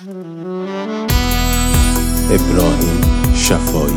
ابراهیم شفایی.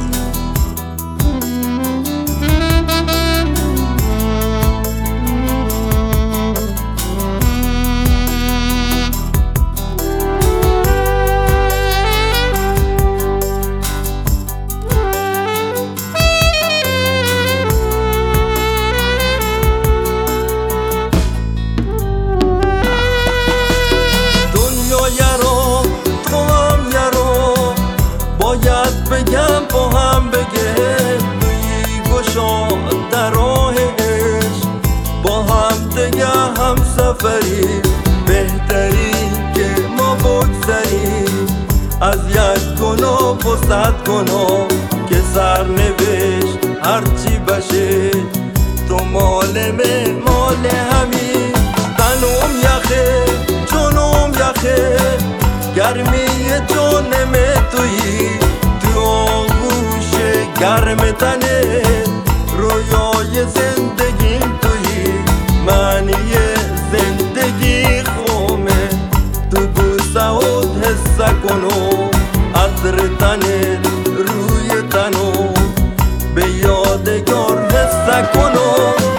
باید بگم با هم بگه توی گشا در راه عشق، با هم دیگه هم سفری بهتری که ما بگذریم از یک گناه و صد گناه که سرنوشت هرچی بشه تو مال من مال همین. تنم یخه جنم یخه گرمی جانم تویی، تو آغوش گرم تنه رویای زندگیم تویی، معنی زندگی خومه تو بوسه و حس کنو عطر تنه روی تنو به یادگار حس کنو.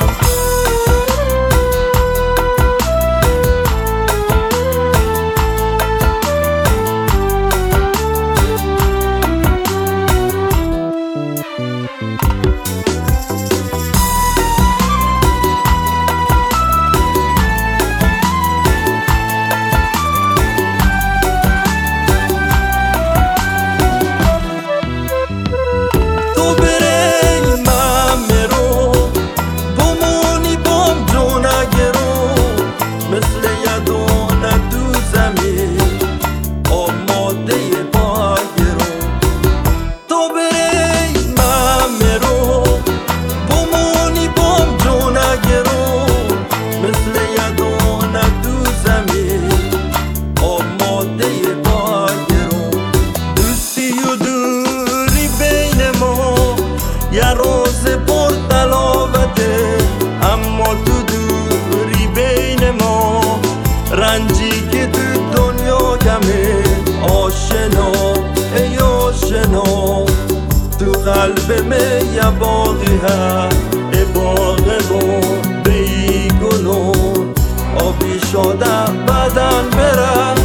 یه روز پر تلاوته اما تو دوری بین ما، رنجی که تو دنیا کمه آشنا ای آشنا، تو قلب من یه باغی ها ای باغ بون بی گلون آبی شده بدن بره.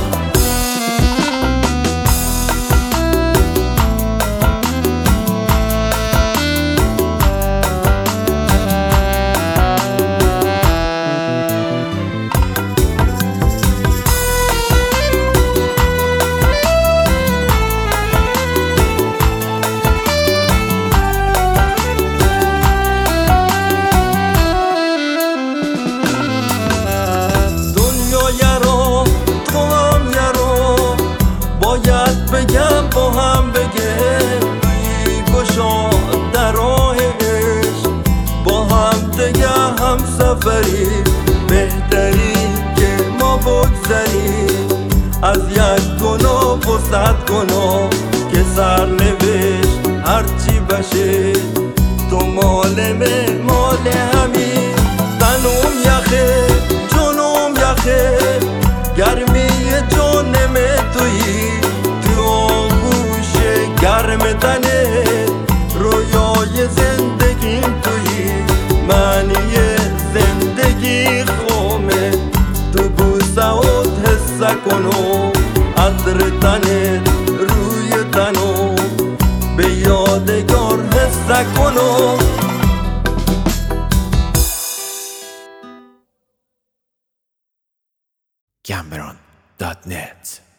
باید بگم با هم بگه توی گشا در راه عشق، با هم دیگه هم سفری بهتری که ما بگذریم از یک گناه و صد گناه که سرنوشت هرچی بشه تو مال من مال همین. تنم یخه جنم یخه گرمی جانم تویی، تو آغوش گرم تنه رویای زندگیم تویی، معنی زندگی خومه تو بوسه و حس کنو عطر تنه روی تنو به یادگار حس کنو. Cameron.net